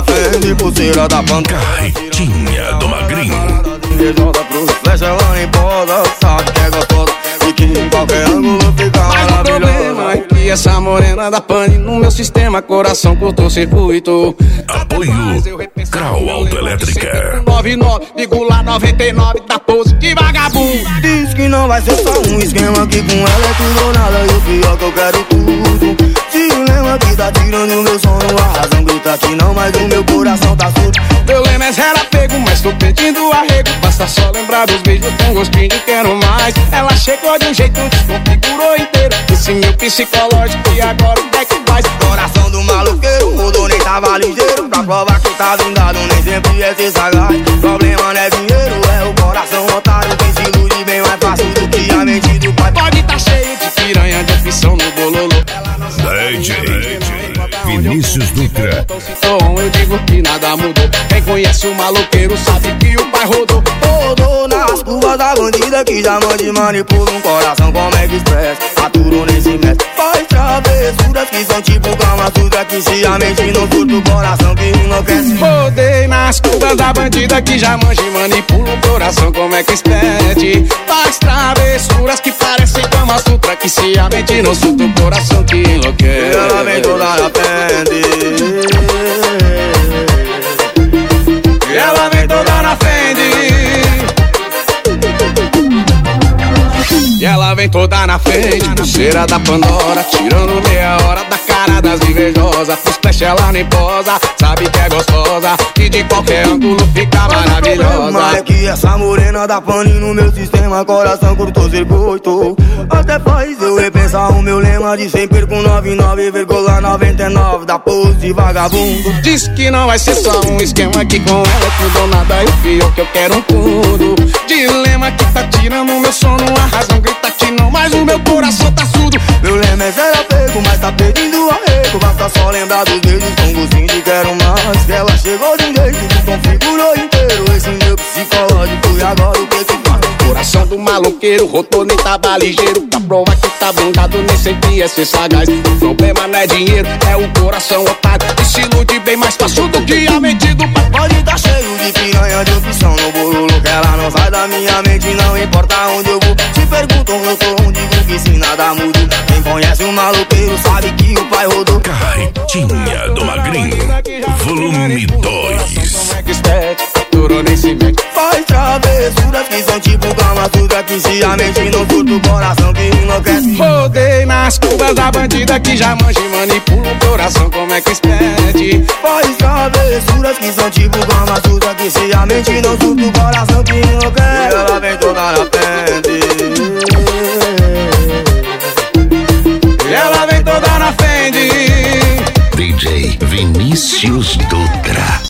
frente, pulseira da Pandora, carretinha do Magrinho. invejosa pros flecha, ela nem posa. Sabe que é gostosa e que em qualquer ângulo fica mas o problema é que essa morena da pane no meu sistema, coração curto-circuito. Apoio Grau Autoelétrica. 99, ligo lá 99, da pose de vagabundo. Diz que não vai ser só um esquema, que com ela é tudo ou nada. E o pior que eu quero tudo. Se o lema que tá tirando o meu sono, a razão grita que não, mas o meu coração tá surdo. Meu lema é zero apego, mas tô pedindo arrego. Basta só lembrar dos beijos com gostinho de quero mais. Ela chegou de um jeito, desconfigurou inteiro esse meu psicológico e agora o que é que faz? Coração do maloqueiro, mudou, nem tava ligeiro. Pra provar que tá blindado, nem sempre é ser sagaz. Problema não é dinheiro, é o coração otário. Quem se ilude bem mais fácil do que a mente do pai. Pode tá cheio de piranha, de opção no bololô. DJ Vinícius Dutra. Então eu digo que nada mudou. Quem conhece o maloqueiro sabe que o pai rodou. Rodou nas curvas da bandida que já mande manipula um coração como é que expressa. Aturou nesse mestre, faz travessuras que são tipo Kama Sutra, que se a mente não surta o coração que enlouquece. Rodei nas curvas da bandida que já manja e manipula o coração como é que expede. Faz travessuras que parecem Kama Sutra, que se a mente não surta o coração que enlouquece. Ela vem toda na frente, ela vem toda na frente. E ela vem toda na frente, pulseira da Pandora, tirando meia hora da cara das invejosas. Pros flash ela nem posa, sabe que é gostosa e de qualquer ângulo fica maravilhosa. Mas é que essa morena da pane no meu sistema, coração curto-circuito. Até faz eu repensar o meu lema de sem perco 99,99 da pose de vagabundo. Diz que não vai ser só um esquema, que com ela é tudo ou nada. E o pior que eu quero tudo. Dilema que tá tirando meu sono, a razão grita que não, mas o meu coração tá surdo. Meu lema é zero apego, mas tá pedindo arrego. Basta só lembrar dos beijos com gostinho de quero mais. Ela chegou de um jeito, desconfigurou inteiro esse meu psicológico e agora o que que faz? Coração do maloqueiro, rotou nem tava ligeiro. Pra provar que tá blindado, nem sempre é ser sagaz. O problema não é dinheiro, é o coração otário, que se ilude bem mais fácil do que a mente do pai. Pode tá cheio de piranha, de opção no bololo, que ela não sai da minha mente, não importa onde eu vou. Se perguntam eu sou um, digo que se nada muda. Quem conhece o maloqueiro sabe que o pai rodou. Carretinha do Magrinho, volume 2. Faz travessuras que são tipo Kama Sutra, que se a mente não surta o coração que enlouquece. Rodei nas curvas da bandida que já manja e manipula o coração como é que expede. Faz travessuras que são tipo Kama Sutra, que se a mente não surta o coração